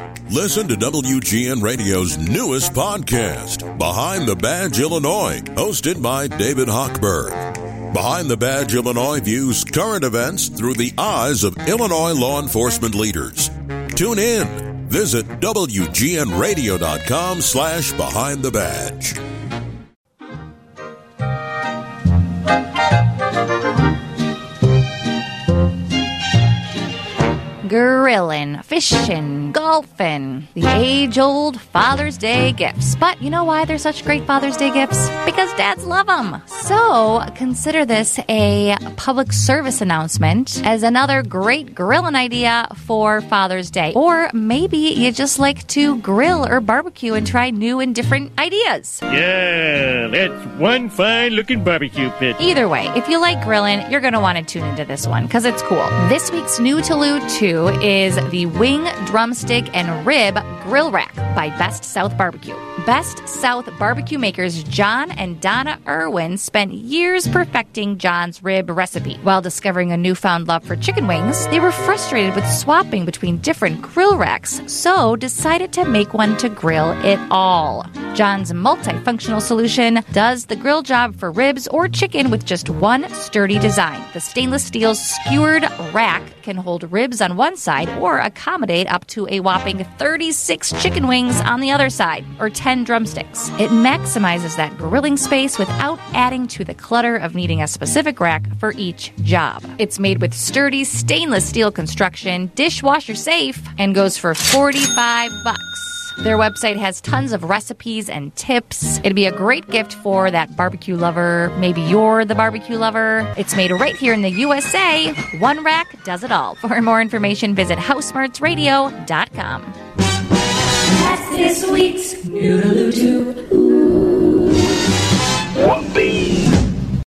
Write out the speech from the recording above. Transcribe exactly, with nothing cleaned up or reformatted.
Listen to W G N Radio's newest podcast, Behind the Badge Illinois, hosted by David Hochberg. Behind the Badge Illinois views current events through the eyes of Illinois law enforcement leaders. Tune in. Visit W G N radio dot com slash behind the badge. Grilling, fishing, golfing, the age-old Father's Day gifts. But you know why they're such great Father's Day gifts? Because dads love them. So consider this a public service announcement as another great grilling idea for Father's Day. Or maybe you just like to grill or barbecue and try new and different ideas. Yeah, that's one fine-looking barbecue pit. Either way, if you like grilling, you're going to want to tune into this one because it's cool. This week's new to Lou two is the Wing, Drumstick, and Rib Grill Rack by Best South Barbecue. Best South barbecue makers John and Donna Irwin spent years perfecting John's rib recipe. While discovering a newfound love for chicken wings, they were frustrated with swapping between different grill racks, so decided to make one to grill it all. John's multifunctional solution does the grill job for ribs or chicken with just one sturdy design. The stainless steel skewered rack can hold ribs on one side or accommodate up to a whopping thirty-six chicken wings on the other side, or ten drumsticks. It maximizes that grilling space without adding to the clutter of needing a specific rack for each job. It's made with sturdy stainless steel construction, dishwasher safe, and goes for forty-five bucks. Their website has tons of recipes and tips. It'd be a great gift for that barbecue lover. Maybe you're the barbecue lover. It's made right here in the U S A. One rack does it all. For more information, visit house smarts radio dot com. That's this week's Noodaloo two.